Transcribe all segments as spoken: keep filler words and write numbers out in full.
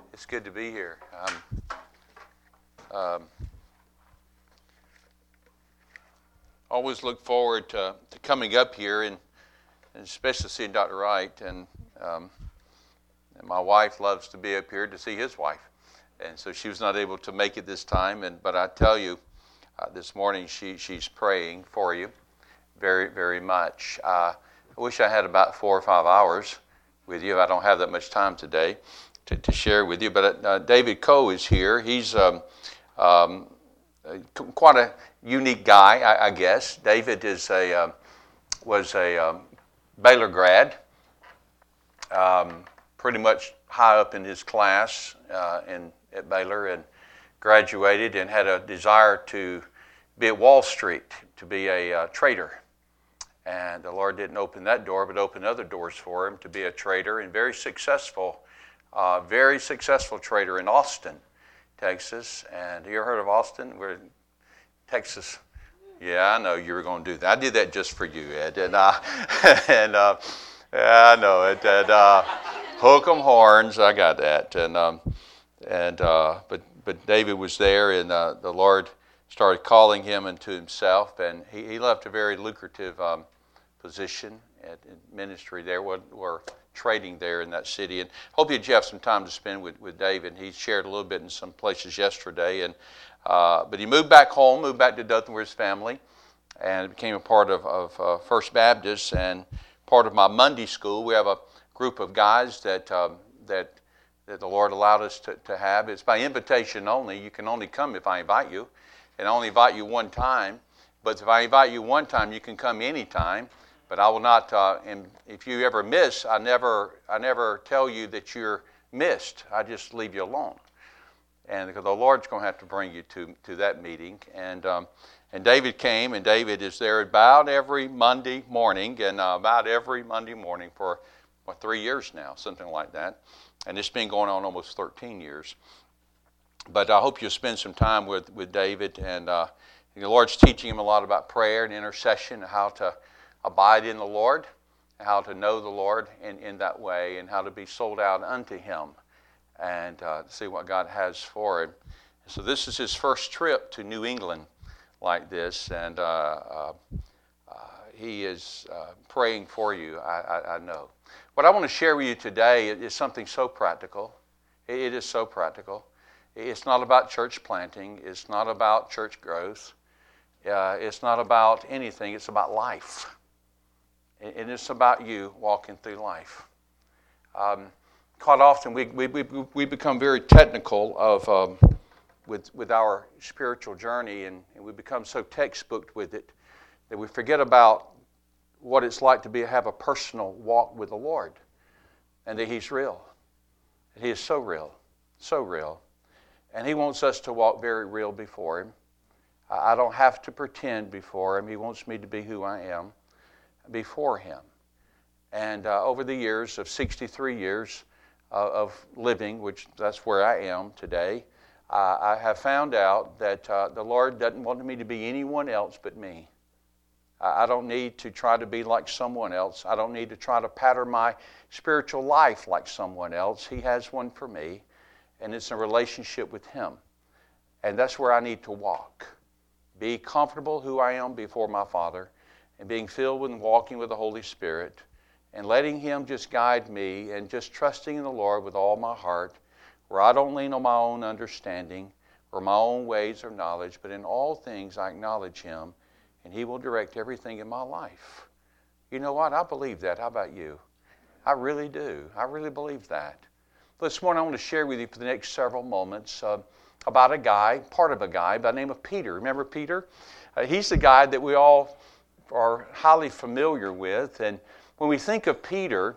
It's good to be here. Um, um, always look forward to, to coming up here and, and especially seeing Doctor Wright. And, um, and my wife loves to be up here to see his wife. And so she was not able to make it this time. And but I tell you, uh, this morning she she's praying for you very, very much. Uh, I wish I had about four or five hours with you. I don't have that much time today to, to share with you. But uh, David Coe is here. He's um, um, quite a unique guy, I, I guess. David is a uh, was a um, Baylor grad, um, pretty much high up in his class uh, in at Baylor, and graduated and had a desire to be at Wall Street, to be a uh, trader. And the Lord didn't open that door, but opened other doors for him to be a trader, and very successful, uh, very successful trader in Austin, Texas. And you ever heard of Austin? We're in Texas. Yeah, I know you were going to do that. I did that just for you, Ed. And, uh, and uh, yeah, I know it. And, uh, hook 'em horns, I got that. And um, and uh, but but David was there, and uh, the Lord started calling him into himself, and he, he left a very lucrative um, position at in ministry there. We're, we're trading there in that city, and hope that you have some time to spend with, with David. He shared a little bit in some places yesterday, and uh, but he moved back home, moved back to Dothan with his family, and became a part of, of uh, First Baptist and part of my Monday school. We have a group of guys that um, that that the Lord allowed us to, to have. It's by invitation only. You can only come if I invite you. And I only invite you one time. But if I invite you one time, you can come anytime. But I will not, uh, and if you ever miss, I never I never tell you that you're missed. I just leave you alone. And because the Lord's going to have to bring you to, to that meeting. And um, and David came, and David is there about every Monday morning, and uh, about every Monday morning for well, three years now, something like that. And it's been going on almost thirteen years. But I hope you'll spend some time with, with David. And uh, the Lord's teaching him a lot about prayer and intercession, how to abide in the Lord, how to know the Lord in, in that way, and how to be sold out unto Him, and uh, see what God has for him. So this is his first trip to New England like this, and uh, uh, uh, he is uh, praying for you, I, I, I know. What I want to share with you today is something so practical. It is so practical. It's not about church planting. It's not about church growth. Uh, it's not about anything. It's about life. And it's about you walking through life. Um, quite often we, we, we, we become very technical of um, with, with our spiritual journey, and, and we become so textbooked with it that we forget about what it's like to be have a personal walk with the Lord, and that He's real. He is so real, so real. And He wants us to walk very real before Him. I don't have to pretend before Him. He wants me to be who I am before Him. And uh, over the years of sixty-three years uh, of living, which that's where I am today, uh, I have found out that uh, the Lord doesn't want me to be anyone else but me. I don't need to try to be like someone else. I don't need to try to pattern my spiritual life like someone else. He has one for me, and it's a relationship with Him. And that's where I need to walk. Be comfortable who I am before my Father, and being filled with and walking with the Holy Spirit, and letting Him just guide me, and just trusting in the Lord with all my heart, where I don't lean on my own understanding or my own ways of knowledge, but in all things I acknowledge Him, and He will direct everything in my life. You know what? I believe that. How about you? I really do. I really believe that. This morning I want to share with you for the next several moments uh, about a guy, part of a guy by the name of Peter. Remember Peter? Uh, he's the guy that we all are highly familiar with. And when we think of Peter,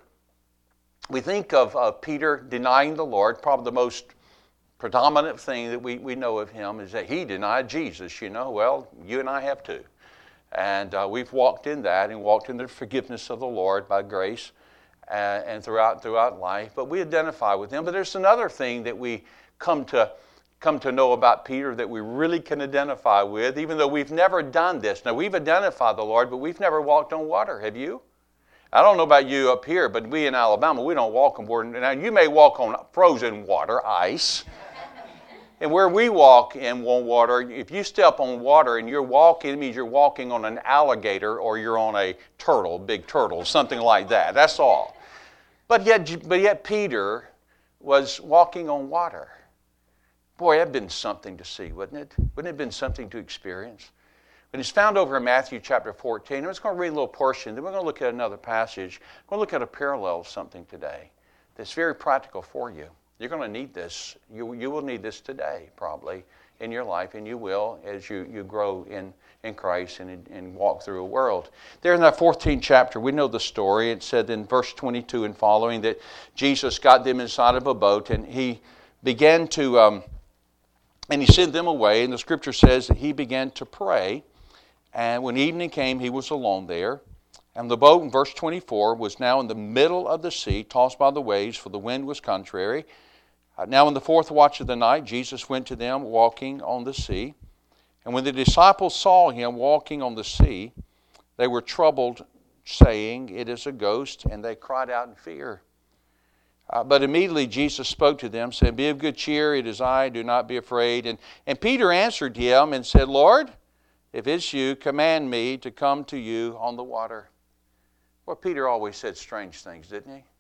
we think of uh, Peter denying the Lord. Probably the most predominant thing that we, we know of him is that he denied Jesus. You know, well, you and I have too. And uh, we've walked in that and walked in the forgiveness of the Lord by grace uh, and throughout throughout life. But we identify with him. But there's another thing that we come to come to know about Peter that we really can identify with, even though we've never done this. Now, we've identified the Lord, but we've never walked on water. Have you? I don't know about you up here, but we in Alabama, we don't walk on water. Now, you may walk on frozen water, ice. And where we walk in water, if you step on water and you're walking, it means you're walking on an alligator or you're on a turtle, big turtle, something like that. That's all. But yet, but yet Peter was walking on water. Boy, that'd been something to see, wouldn't it? Wouldn't it have been something to experience? But it's found over in Matthew chapter fourteen. I'm just going to read a little portion. Then we're going to look at another passage. We're going to look at a parallel of something today that's very practical for you. You're going to need this. You, you will need this today, probably, in your life, and you will as you, you grow in, in Christ and, and walk through a world. There in that fourteenth chapter, we know the story. It said in verse twenty-two and following that Jesus got them inside of a boat, and he began to, um, and he sent them away, and the scripture says that he began to pray, and when evening came, he was alone there. And the boat, in verse twenty-four, was now in the middle of the sea, tossed by the waves, for the wind was contrary. Uh, now in the fourth watch of the night, Jesus went to them walking on the sea. And when the disciples saw him walking on the sea, they were troubled, saying, "It is a ghost," and they cried out in fear. Uh, but immediately Jesus spoke to them, saying, "Be of good cheer, it is I, do not be afraid." And, and Peter answered him and said, "Lord, if it's you, command me to come to you on the water." Well, Peter always said strange things, didn't he?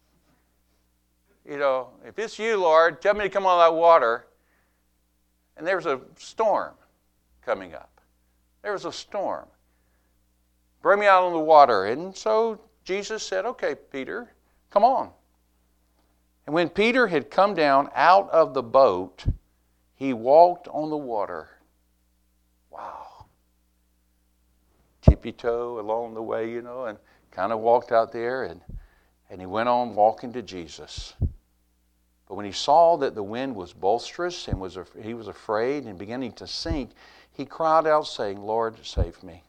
You know, if it's you, Lord, tell me to come on that water. And there was a storm coming up. There was a storm. Bring me out on the water. And so Jesus said, "Okay, Peter, come on." And when Peter had come down out of the boat, he walked on the water. Wow. Tippy-toe along the way, you know, and kind of walked out there, and, and he went on walking to Jesus. But when he saw that the wind was boisterous and was he was afraid and beginning to sink, he cried out, saying, "Lord, save me.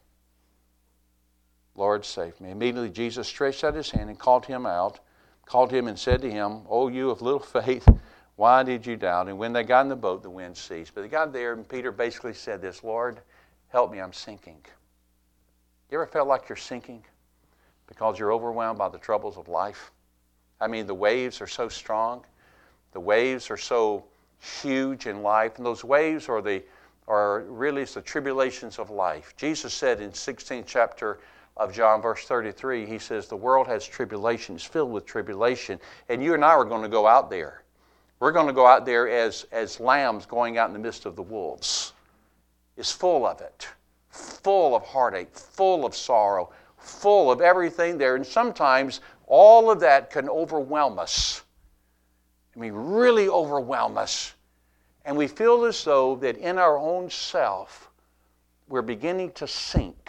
Lord, save me." Immediately Jesus stretched out his hand and called him out, called him and said to him, "O you of little faith, why did you doubt?" And when they got in the boat, the wind ceased. But they got there, and Peter basically said this, "Lord, help me, I'm sinking." You ever felt like you're sinking because you're overwhelmed by the troubles of life? I mean, the waves are so strong. The waves are so huge in life. And those waves are the are really it's the tribulations of life. Jesus said in sixteenth chapter of John, verse thirty-three, he says, "The world has tribulations, filled with tribulation." And you and I are going to go out there. We're going to go out there as, as lambs going out in the midst of the wolves. It's full of it. Full of heartache, full of sorrow, full of everything there. And sometimes all of that can overwhelm us. I mean, really overwhelm us. And we feel as though that in our own self, we're beginning to sink.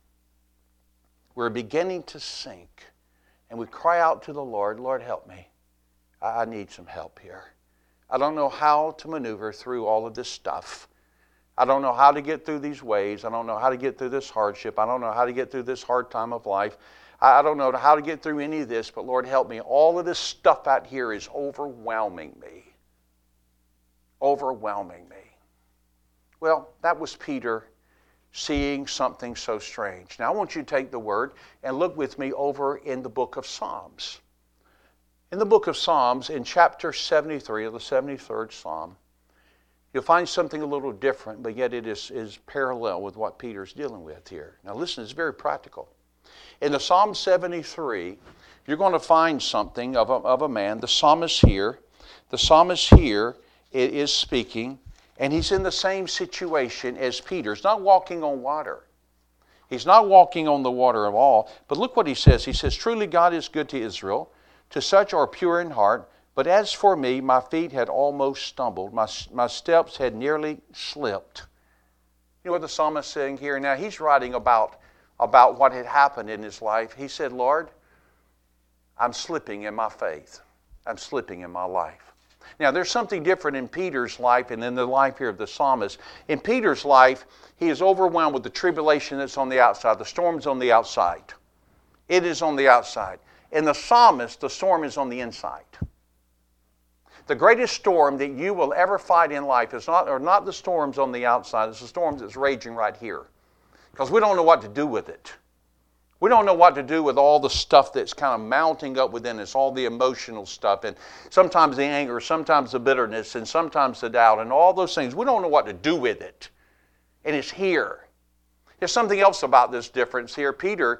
We're beginning to sink. And we cry out to the Lord, "Lord, help me. I need some help here. I don't know how to maneuver through all of this stuff. I don't know how to get through these waves. I don't know how to get through this hardship. I don't know how to get through this hard time of life. I don't know how to get through any of this, but Lord, help me. All of this stuff out here is overwhelming me. Overwhelming me." Well, that was Peter seeing something so strange. Now I want you to take the word and look with me over in the book of Psalms. In the book of Psalms, in chapter seventy-three of the seventy-third Psalm, you'll find something a little different, but yet it is, is parallel with what Peter's dealing with here. Now listen, it's very practical. In the Psalm seventy-three, you're going to find something of a, of a man. The psalmist here, the psalmist here is speaking, and he's in the same situation as Peter. He's not walking on water. He's not walking on the water at all. But look what he says. He says, "Truly God is good to Israel, to such are pure in heart. But as for me, my feet had almost stumbled. My, my steps had nearly slipped." You know what the psalmist is saying here? Now, he's writing about, about what had happened in his life. He said, "Lord, I'm slipping in my faith. I'm slipping in my life." Now, there's something different in Peter's life and in the life here of the psalmist. In Peter's life, he is overwhelmed with the tribulation that's on the outside. The storm's on the outside. It is on the outside. In the psalmist, the storm is on the inside. The greatest storm that you will ever fight in life is not, are not the storms on the outside. It's the storms that's raging right here. Because we don't know what to do with it. We don't know what to do with all the stuff that's kind of mounting up within us, all the emotional stuff, and sometimes the anger, sometimes the bitterness, and sometimes the doubt, and all those things. We don't know what to do with it. And it's here. There's something else about this difference here. Peter,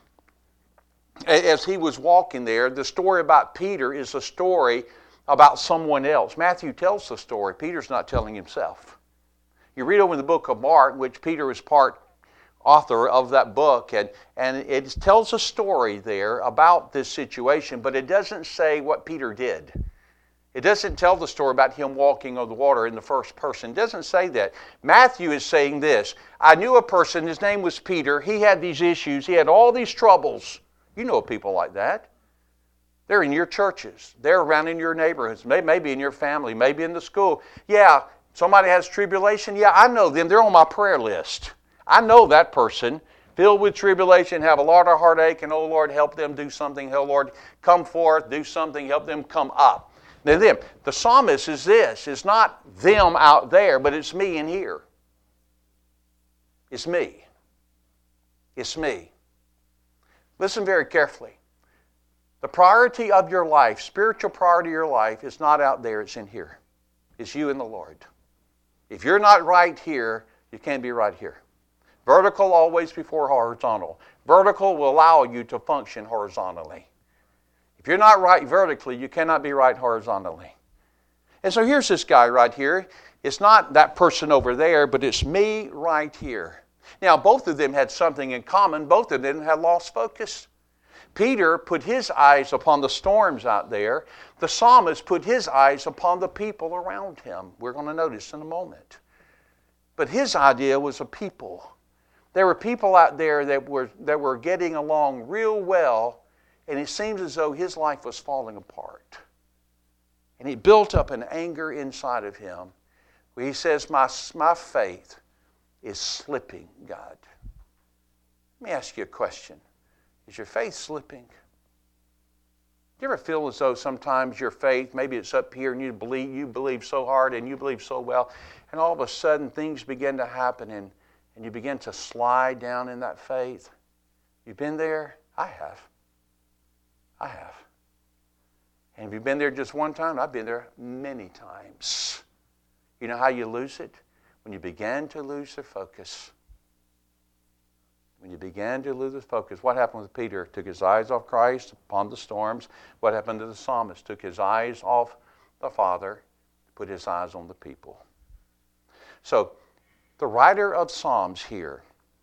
as he was walking there, the story about Peter is a story about someone else. Matthew tells the story. Peter's not telling himself. You read over in the book of Mark, which Peter is part author of that book, and, and it tells a story there about this situation, but it doesn't say what Peter did. It doesn't tell the story about him walking on the water in the first person. It doesn't say that. Matthew is saying this: I knew a person, his name was Peter. He had these issues. He had all these troubles. You know people like that. They're in your churches. They're around in your neighborhoods, maybe in your family, maybe in the school. Yeah, somebody has tribulation. Yeah, I know them. They're on my prayer list. I know that person, filled with tribulation, have a lot of heartache, and oh Lord, help them do something. Oh Lord, come forth, do something, help them come up. Now them. The psalmist is this. It's not them out there, but it's me in here. It's me. It's me. Listen very carefully. The priority of your life, spiritual priority of your life, is not out there, it's in here. It's you and the Lord. If you're not right here, you can't be right here. Vertical always before horizontal. Vertical will allow you to function horizontally. If you're not right vertically, you cannot be right horizontally. And so here's this guy right here. It's not that person over there, but it's me right here. Now, both of them had something in common. Both of them had lost focus. Peter put his eyes upon the storms out there. The psalmist put his eyes upon the people around him. We're going to notice in a moment. But his idea was a people. There were people out there that were, that were getting along real well, and it seems as though his life was falling apart. And he built up an anger inside of him where he says, my, my faith is slipping, God. Let me ask you a question. Is your faith slipping? Do you ever feel as though sometimes your faith, maybe it's up here and you believe, you believe so hard and you believe so well, and all of a sudden things begin to happen and, and you begin to slide down in that faith? You've been there? I have. I have. And have you been there just one time? I've been there many times. You know how you lose it? When you begin to lose the focus. When you began to lose his focus, what happened with Peter? Took his eyes off Christ upon the storms. What happened to the psalmist? Took his eyes off the Father, put his eyes on the people. So, the writer of Psalms here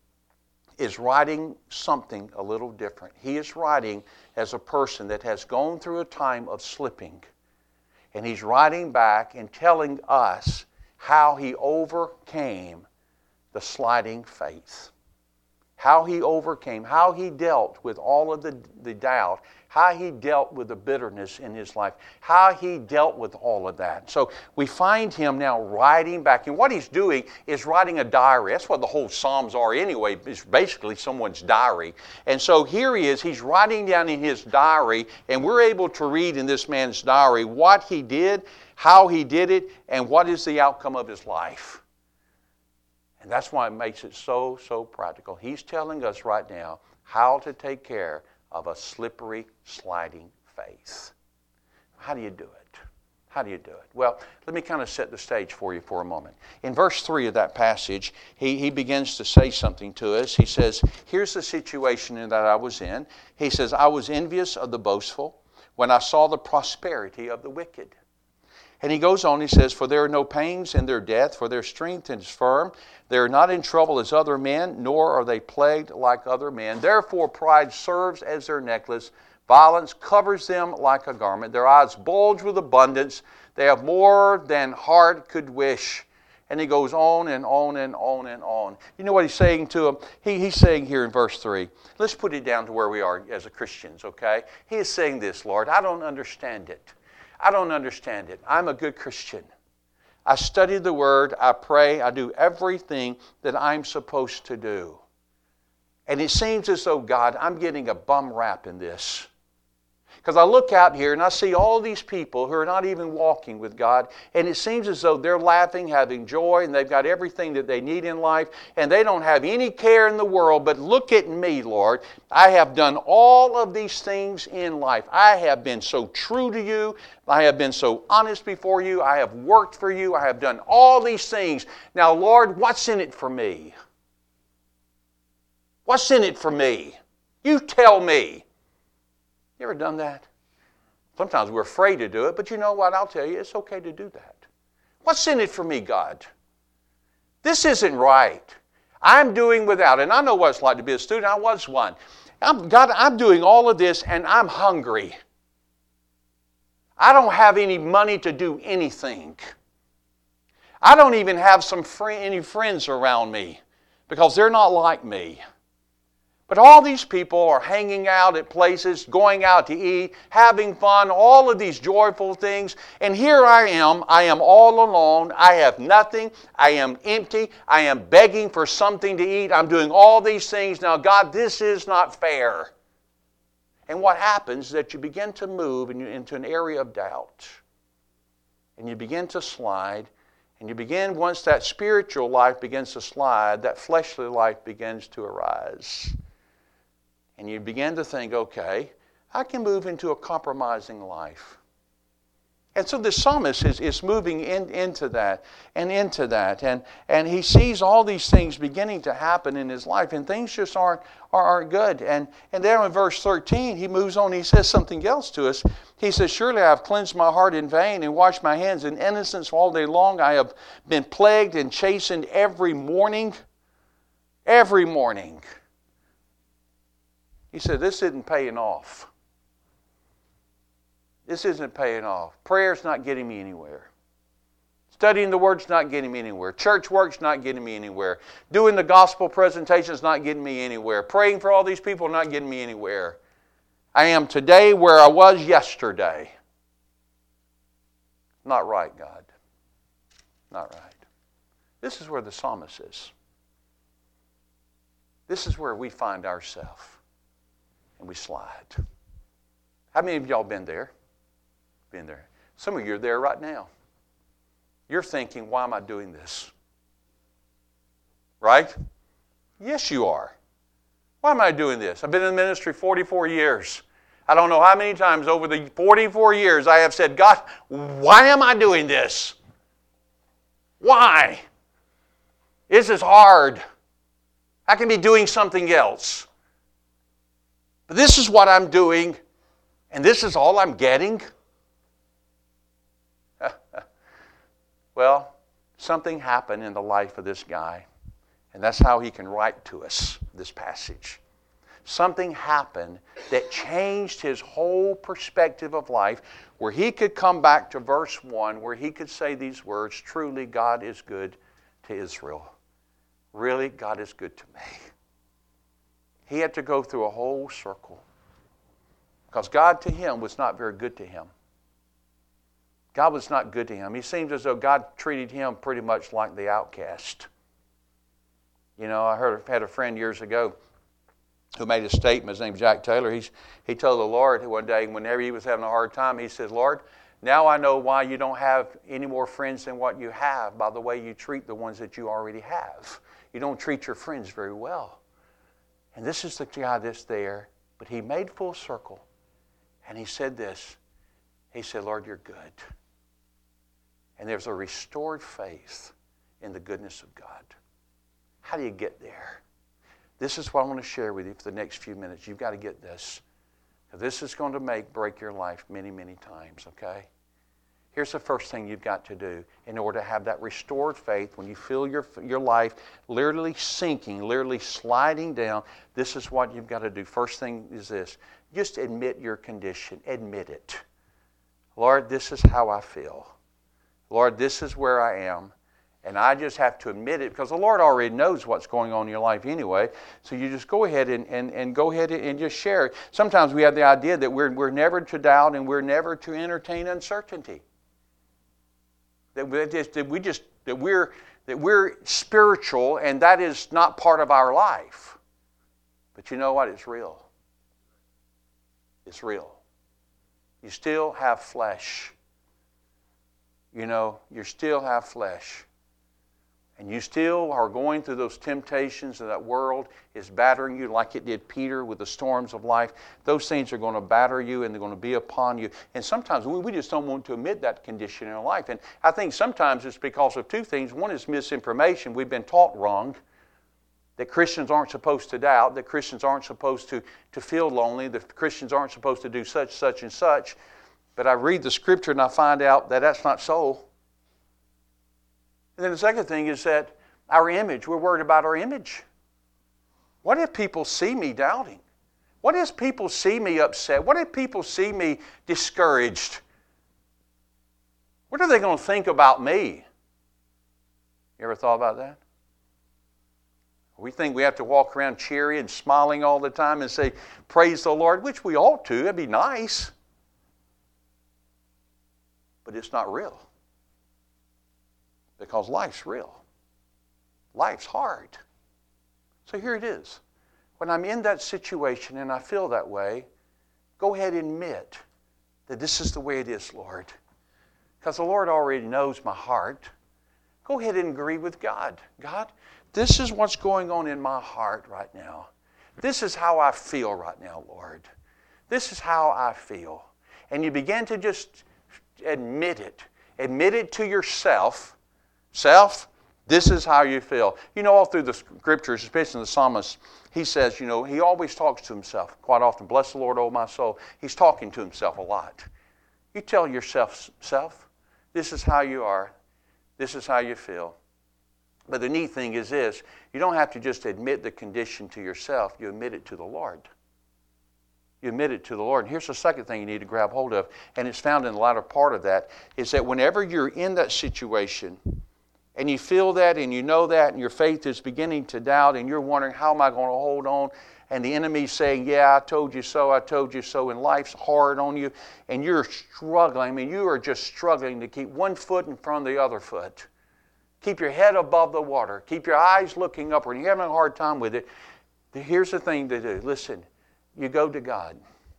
is writing something a little different. He is writing as a person that has gone through a time of slipping. And he's writing back and telling us how he overcame the sliding faith. How he overcame, how he dealt with all of the, the doubt, how he dealt with the bitterness in his life, how he dealt with all of that. So we find him now writing back. And what he's doing is writing a diary. That's what the whole Psalms are anyway. It's basically someone's diary. And so here he is. He's writing down in his diary, and we're able to read in this man's diary what he did, how he did it, and what is the outcome of his life. And that's why it makes it so, so practical. He's telling us right now how to take care of a slippery, sliding faith. How do you do it? How do you do it? Well, let me kind of set the stage for you for a moment. In verse three of that passage, he, he begins to say something to us. He says, here's the situation that I was in. He says, I was envious of the boastful when I saw the prosperity of the wicked. And he goes on, he says, for there are no pains in their death, for their strength is firm. They are not in trouble as other men, nor are they plagued like other men. Therefore pride serves as their necklace. Violence covers them like a garment. Their eyes bulge with abundance. They have more than heart could wish. And he goes on and on and on and on. You know what he's saying to them? He, he's saying here in verse three, let's put it down to where we are as a Christians, okay? He is saying this, Lord, I don't understand it. I don't understand it. I'm a good Christian. I study the Word. I pray. I do everything that I'm supposed to do. And it seems as though, God, I'm getting a bum rap in this. Because I look out here and I see all these people who are not even walking with God, and it seems as though they're laughing, having joy, and they've got everything that they need in life, and they don't have any care in the world. But look at me, Lord. I have done all of these things in life. I have been so true to you. I have been so honest before you. I have worked for you. I have done all these things. Now, Lord, what's in it for me? What's in it for me? You tell me. You ever done that? Sometimes we're afraid to do it, but you know what? I'll tell you, it's okay to do that. What's in it for me, God? This isn't right. I'm doing without. And I know what it's like to be a student. I was one. I'm, God, I'm doing all of this, and I'm hungry. I don't have any money to do anything. I don't even have some free, any friends around me because they're not like me. But all these people are hanging out at places, going out to eat, having fun, all of these joyful things. And here I am. I am all alone. I have nothing. I am empty. I am begging for something to eat. I'm doing all these things. Now, God, this is not fair. And what happens is that you begin to move into an area of doubt. And you begin to slide. And you begin, once that spiritual life begins to slide, that fleshly life begins to arise. And you begin to think, okay, I can move into a compromising life. And so the psalmist is, is moving in, into that and into that. And, and he sees all these things beginning to happen in his life. And things just aren't, aren't good. And, and there in verse thirteen, he moves on. He says something else to us. He says, surely I have cleansed my heart in vain and washed my hands in innocence all day long. I have been plagued and chastened every morning. Every morning. He said, this isn't paying off. This isn't paying off. Prayer's not getting me anywhere. Studying the Word's not getting me anywhere. Church work's not getting me anywhere. Doing the gospel presentation's not getting me anywhere. Praying for all these people not getting me anywhere. I am today where I was yesterday. Not right, God. Not right. This is where the psalmist is. This is where we find ourselves. And we slide. How many of y'all been there? Been there. Some of you are there right now. You're thinking, why am I doing this? Right? Yes, you are. Why am I doing this? I've been in the ministry forty-four years. I don't know how many times over the forty-four years I have said, God, why am I doing this? Why? This is hard. I can be doing something else. But this is what I'm doing, and this is all I'm getting. Well, something happened in the life of this guy, and that's how he can write to us this passage. Something happened that changed his whole perspective of life, where he could come back to verse one, where he could say these words, truly God is good to Israel. Really, God is good to me. He had to go through a whole circle. Because God to him was not very good to him. God was not good to him. He seems as though God treated him pretty much like the outcast. You know, I heard had a friend years ago who made a statement. His name's Jack Taylor. He's, he told the Lord one day, whenever he was having a hard time, he said, Lord, now I know why you don't have any more friends than what you have by the way you treat the ones that you already have. You don't treat your friends very well. And this is the guy that's there, but he made full circle. And he said this. He said, Lord, you're good. And there's a restored faith in the goodness of God. How do you get there? This is what I want to share with you for the next few minutes. You've got to get this. This is going to make, break your life many, many times, okay? Here's the first thing you've got to do in order to have that restored faith. When you feel your, your life literally sinking, literally sliding down, this is what you've got to do. First thing is this. Just admit your condition. Admit it. Lord, this is how I feel. Lord, this is where I am. And I just have to admit it because the Lord already knows what's going on in your life anyway. So you just go ahead and, and, and go ahead and just share it. Sometimes we have the idea that we're, we're never to doubt and we're never to entertain uncertainty. That we just, that we just that we're that we're spiritual and that is not part of our life. But you know what? It's real. It's real. You still have flesh. You know, you still have flesh. And you still are going through those temptations, and that world is battering you like it did Peter with the storms of life. Those things are going to batter you, and they're going to be upon you. And sometimes we, we just don't want to admit that condition in our life. And I think sometimes it's because of two things. One is misinformation. We've been taught wrong, that Christians aren't supposed to doubt, that Christians aren't supposed to, to feel lonely, that Christians aren't supposed to do such, such, and such. But I read the Scripture and I find out that that's not so. And then the second thing is that our image, we're worried about our image. What if people see me doubting? What if people see me upset? What if people see me discouraged? What are they going to think about me? You ever thought about that? We think we have to walk around cheery and smiling all the time and say, praise the Lord, which we ought to. That'd be nice. But it's not real. Because life's real. Life's hard. So here it is. When I'm in that situation and I feel that way, go ahead and admit that this is the way it is, Lord. Because the Lord already knows my heart. Go ahead and agree with God. God, this is what's going on in my heart right now. This is how I feel right now, Lord. This is how I feel. And you begin to just admit it. Admit it to yourself. Self, this is how you feel. You know, all through the Scriptures, especially the psalmist, he says, you know, he always talks to himself. Quite often, bless the Lord, O my soul. He's talking to himself a lot. You tell yourself, self, this is how you are. This is how you feel. But the neat thing is this, you don't have to just admit the condition to yourself. You admit it to the Lord. You admit it to the Lord. And here's the second thing you need to grab hold of, and it's found in the latter part of that, is that whenever you're in that situation, and you feel that and you know that and your faith is beginning to doubt and you're wondering, how am I going to hold on? And the enemy's saying, yeah, I told you so, I told you so, and life's hard on you. And you're struggling. I mean, you are just struggling to keep one foot in front of the other foot. Keep your head above the water. Keep your eyes looking upward. You're having a hard time with it. Here's the thing to do. Listen, you go to God.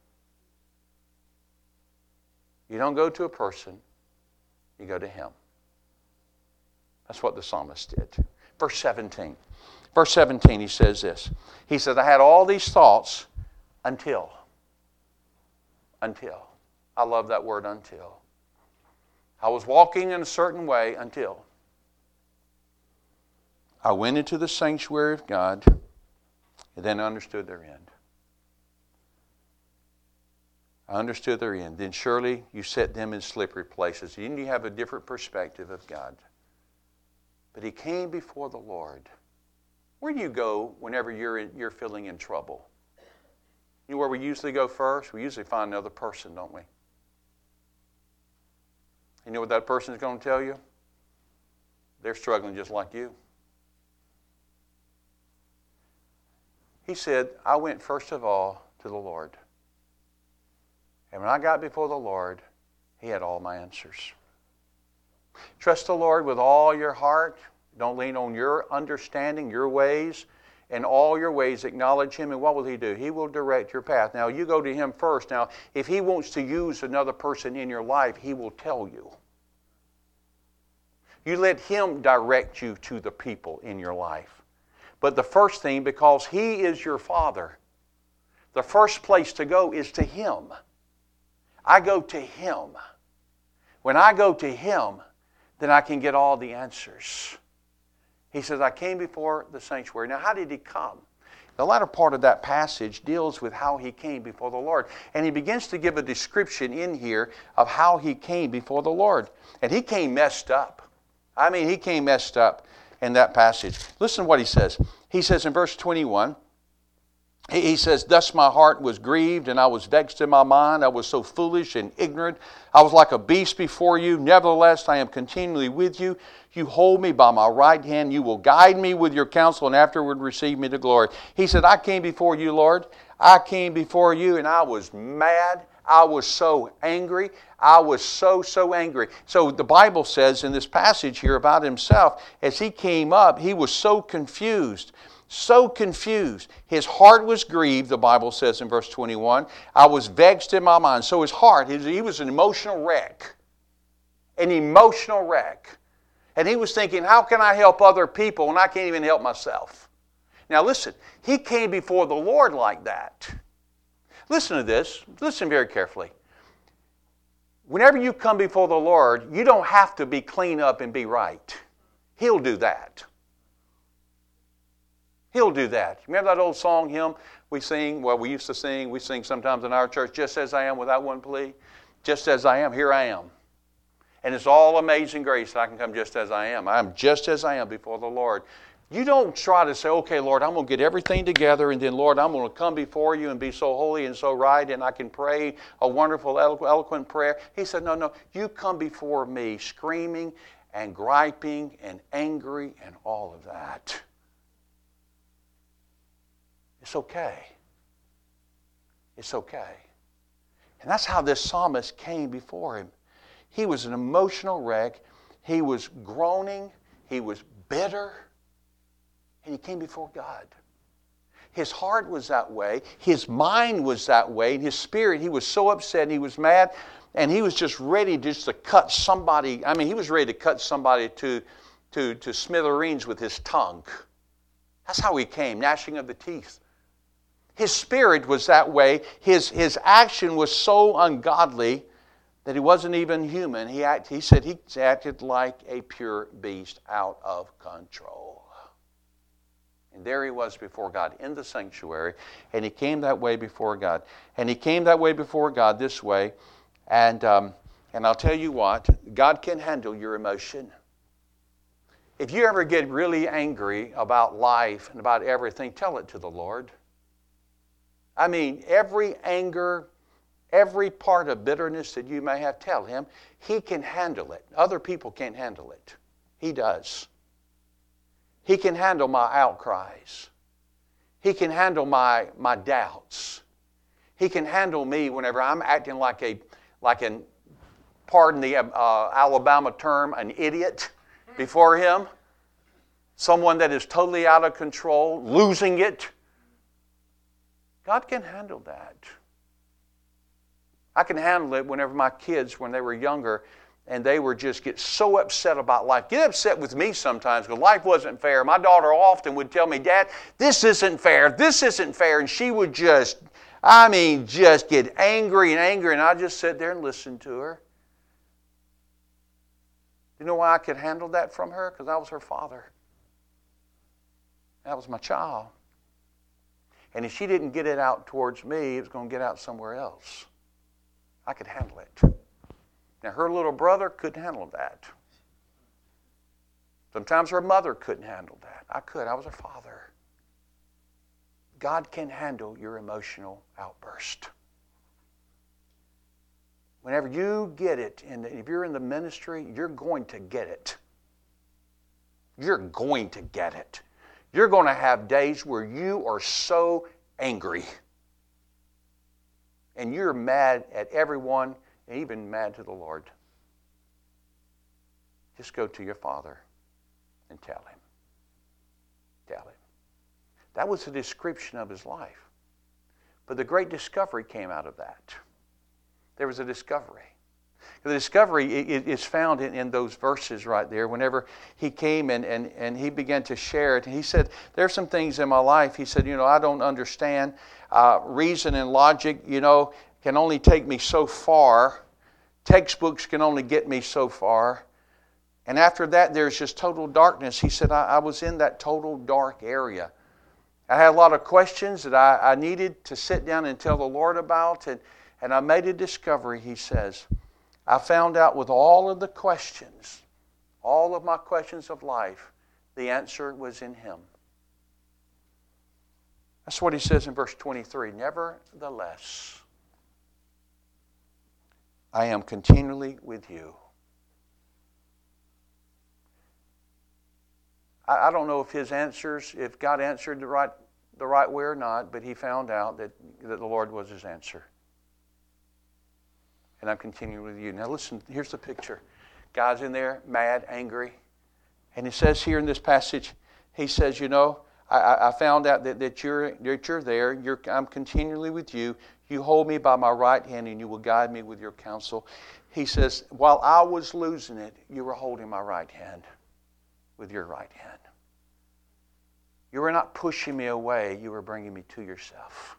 You don't go to a person. You go to Him. That's what the psalmist did. Verse seventeen. Verse seventeen, he says this. He says, I had all these thoughts until. Until. I love that word, until. I was walking in a certain way until. I went into the sanctuary of God and then understood their end. I understood their end. Then surely you set them in slippery places. Then you have a different perspective of God. But he came before the Lord. Where do you go whenever you're in, you're feeling in trouble? You know where we usually go first? We usually find another person, don't we? You know what that person is going to tell you? They're struggling just like you. He said, I went first of all to the Lord. And when I got before the Lord, He had all my answers. Trust the Lord with all your heart. Don't lean on your understanding, your ways. In all your ways, acknowledge Him, and what will He do? He will direct your path. Now, you go to Him first. Now, if He wants to use another person in your life, He will tell you. You let Him direct you to the people in your life. But the first thing, because He is your Father, the first place to go is to Him. I go to Him. When I go to Him, then I can get all the answers. He says, I came before the sanctuary. Now, how did He come? The latter part of that passage deals with how He came before the Lord. And He begins to give a description in here of how He came before the Lord. And He came messed up. I mean, He came messed up in that passage. Listen to what He says. He says in verse twenty-one, He says, thus my heart was grieved, and I was vexed in my mind. I was so foolish and ignorant. I was like a beast before you. Nevertheless, I am continually with you. You hold me by my right hand. You will guide me with your counsel, and afterward receive me to glory. He said, I came before you, Lord. I came before you, and I was mad. I was so angry. I was so, so angry. So the Bible says in this passage here about Himself, as He came up, He was so confused. so confused. His heart was grieved, the Bible says in verse twenty-one. I was vexed in my mind. So his heart, he was an emotional wreck. An emotional wreck. And he was thinking, how can I help other people when I can't even help myself? Now listen, he came before the Lord like that. Listen to this. Listen very carefully. Whenever you come before the Lord, you don't have to be clean up and be right. He'll do that. He'll do that. Remember that old song, hymn we sing? Well, we used to sing. We sing sometimes in our church, just as I am without one plea. Just as I am, here I am. And it's all amazing grace that I can come just as I am. I am just as I am before the Lord. You don't try to say, okay, Lord, I'm going to get everything together, and then, Lord, I'm going to come before you and be so holy and so right, and I can pray a wonderful, eloquent prayer. He said, no, no, you come before me screaming and griping and angry and all of that. It's okay. It's okay. And that's how this psalmist came before him. He was an emotional wreck. He was groaning. He was bitter. And he came before God. His heart was that way. His mind was that way. And his spirit, he was so upset. He was mad. And he was just ready just to cut somebody. I mean, he was ready to cut somebody to, to, to smithereens with his tongue. That's how he came, gnashing of the teeth. His spirit was that way. His, his action was so ungodly that he wasn't even human. He, act, he said he acted like a pure beast out of control. And there he was before God in the sanctuary. And he came that way before God. And he came that way before God this way. And, um, and I'll tell you what, God can handle your emotion. If you ever get really angry about life and about everything, tell it to the Lord. I mean, every anger, every part of bitterness that you may have, tell Him. He can handle it. Other people can't handle it. He does. He can handle my outcries. He can handle my, my doubts. He can handle me whenever I'm acting like a, like an, pardon the uh, Alabama term, an idiot before Him. Someone that is totally out of control, losing it. God can handle that. I can handle it whenever my kids, when they were younger, and they were just get so upset about life. Get upset with me sometimes because life wasn't fair. My daughter often would tell me, Dad, this isn't fair. This isn't fair. And she would just, I mean, just get angry and angry. And I'd just sit there and listen to her. You know why I could handle that from her? Because I was her father. That was my child. And if she didn't get it out towards me, it was going to get out somewhere else. I could handle it. Now, her little brother couldn't handle that. Sometimes her mother couldn't handle that. I could. I was her father. God can handle your emotional outburst. Whenever you get it, and if you're in the ministry, you're going to get it. You're going to get it. You're going to have days where you are so angry. And you're mad at everyone, and even mad to the Lord. Just go to your Father and tell Him. Tell Him. That was a description of his life. But the great discovery came out of that. There was a discovery. The discovery is found in, in those verses right there. Whenever he came and, and, and he began to share it, he said, there are some things in my life, he said, you know, I don't understand. Uh, reason and logic, you know, can only take me so far. Textbooks can only get me so far. And after that, there's just total darkness. He said, I, I was in that total dark area. I had a lot of questions that I, I needed to sit down and tell the Lord about. And, and I made a discovery, he says. I found out with all of the questions, all of my questions of life, the answer was in Him. That's what he says in verse twenty-three. Nevertheless, I am continually with you. I, I don't know if his answers, if God answered the right, the right way or not, but he found out that, that the Lord was his answer. And I'm continuing with you. Now listen, here's the picture. God's in there, mad, angry. And it says here in this passage, he says, you know, I, I found out that, that, you're, that you're there. You're, I'm continually with you. You hold me by my right hand and you will guide me with your counsel. He says, while I was losing it, you were holding my right hand with your right hand. You were not pushing me away. You were bringing me to yourself.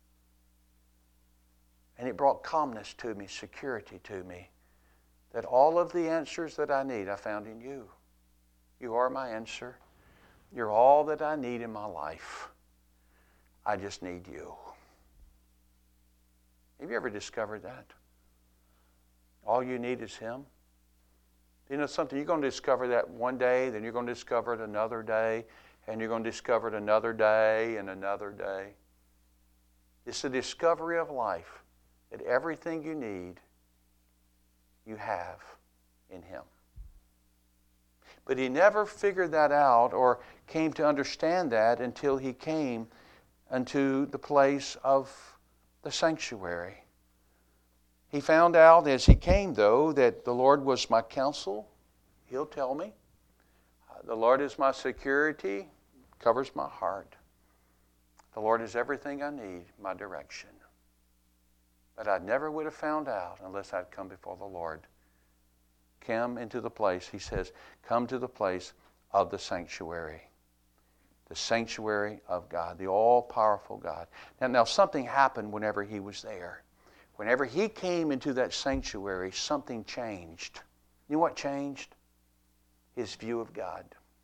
And it brought calmness to me, security to me, that all of the answers that I need, I found in you. You are my answer. You're all that I need in my life. I just need you. Have you ever discovered that? All you need is Him. You know something? You're going to discover that one day, then you're going to discover it another day, and you're going to discover it another day and another day. It's the discovery of life that everything you need, you have in Him. But he never figured that out or came to understand that until he came unto the place of the sanctuary. He found out as he came, though, that the Lord was my counsel. He'll tell me. Uh, the Lord is my security, covers my heart. The Lord is everything I need, my direction. But I never would have found out unless I'd come before the Lord. Come into the place, he says, come to the place of the sanctuary. The sanctuary of God, the all-powerful God. Now, now something happened whenever he was there. Whenever he came into that sanctuary, something changed. You know what changed? His view of God.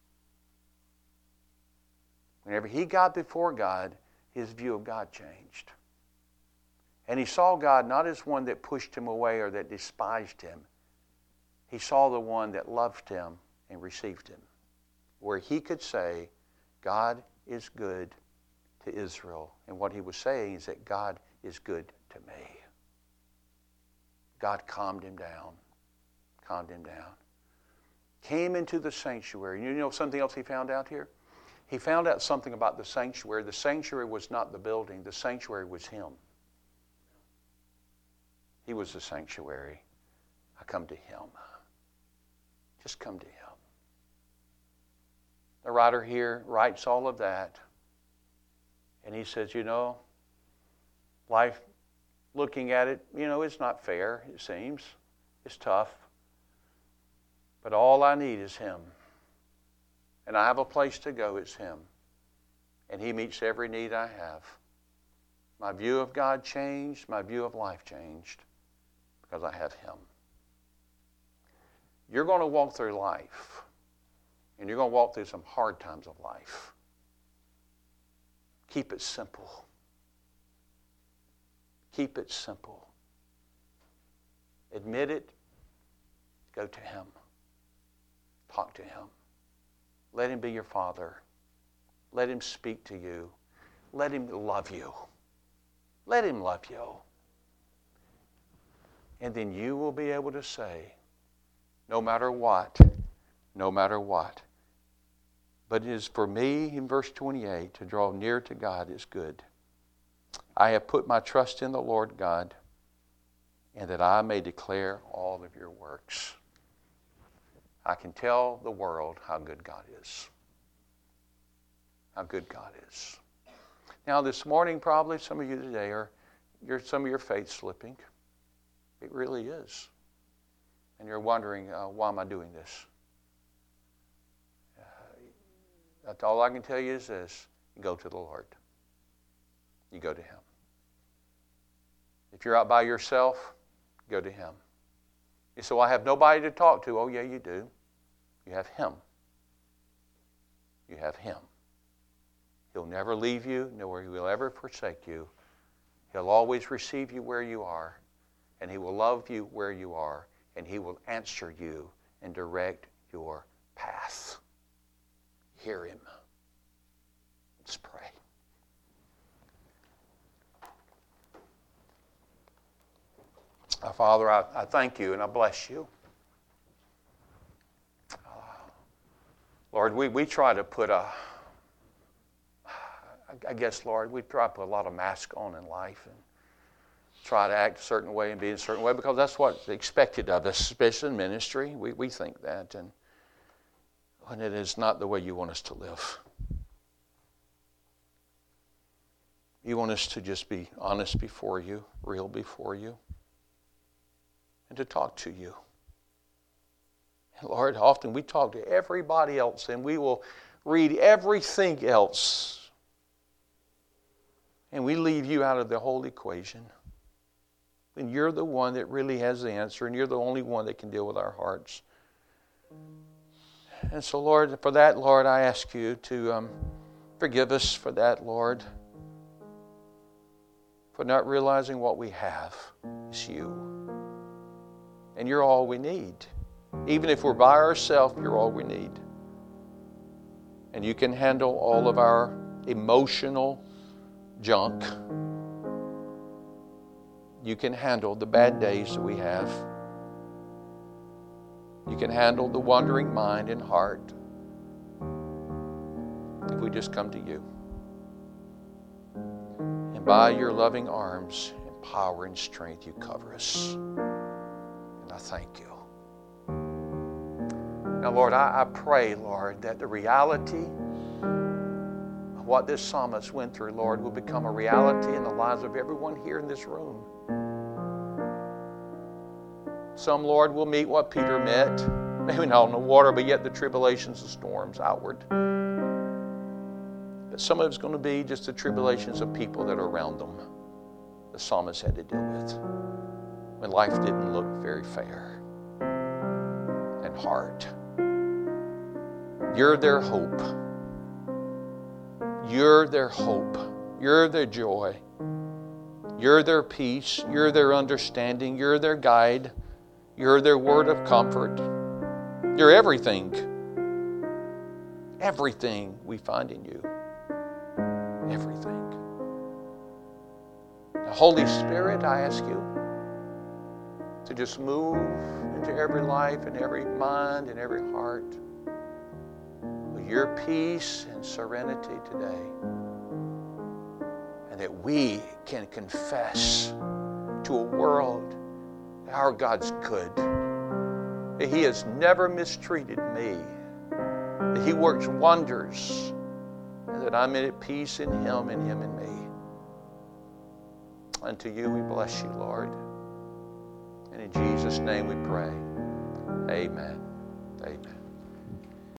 Whenever he got before God, his view of God changed. And he saw God not as one that pushed him away or that despised him. He saw the one that loved him and received him. Where he could say, God is good to Israel. And what he was saying is that God is good to me. God calmed him down. Calmed him down. Came into the sanctuary. You know something else he found out here? He found out something about the sanctuary. The sanctuary was not the building. The sanctuary was him. He was the sanctuary. I come to him. Just come to him. The writer here writes all of that. And he says, you know, life, looking at it, you know, it's not fair, it seems. It's tough. But all I need is him. And I have a place to go, it's him. And he meets every need I have. My view of God changed, my view of life changed, because I have him. You're going to walk through life, and you're going to walk through some hard times of life. Keep it simple. Keep it simple. Admit it. Go to him. Talk to him. Let him be your father. Let him speak to you. Let him love you. Let him love you. And then you will be able to say, no matter what, no matter what. But it is for me, in verse twenty-eight, to draw near to God is good. I have put my trust in the Lord God, and that I may declare all of your works. I can tell the world how good God is. How good God is. Now this morning, probably some of you today are, you're, some of your faith slipping. It really is. And you're wondering, uh, why am I doing this? Uh, that's all I can tell you is this. You go to the Lord. You go to him. If you're out by yourself, go to him. You say, well, I have nobody to talk to. Oh, yeah, you do. You have him. You have him. He'll never leave you, nor will he ever forsake you. He'll always receive you where you are, and he will love you where you are, and he will answer you and direct your path. Hear him. Let's pray. Uh, Father, I, I thank you and I bless you. Uh, Lord, we, we try to put a, I guess, Lord, we try to put a lot of masks on in life and try to act a certain way and be a certain way because that's what's expected of us, especially in ministry. We, we think that, and, and it is not the way you want us to live. You want us to just be honest before you, real before you, and to talk to you. And Lord, often we talk to everybody else, and we will read everything else, and we leave you out of the whole equation. And you're the one that really has the answer, and you're the only one that can deal with our hearts. And so, Lord, for that, Lord, I ask you to um, forgive us for that, Lord, for not realizing what we have is you. And you're all we need. Even if we're by ourselves, you're all we need. And you can handle all of our emotional junk. You can handle the bad days that we have. You can handle the wandering mind and heart if we just come to you. And by your loving arms and power and strength, you cover us. And I thank you. Now, Lord, I, I pray, Lord, that the reality of what this psalmist went through, Lord, will become a reality in the lives of everyone here in this room. Some, Lord, will meet what Peter met, maybe not on the water, but yet the tribulations and storms outward. But some of it's going to be just the tribulations of people that are around them. The psalmist had to deal with when life didn't look very fair and hard. You're their hope. You're their hope. You're their joy. You're their peace. You're their understanding. You're their guide. You're their word of comfort. You're everything. Everything we find in you. Everything. Now, Holy Spirit, I ask you to just move into every life and every mind and every heart with your peace and serenity today. And that we can confess to a world that our God's good. That He has never mistreated me. That He works wonders. And that I'm at peace in Him and Him in me. Unto you we bless you, Lord. And in Jesus' name we pray. Amen. Amen.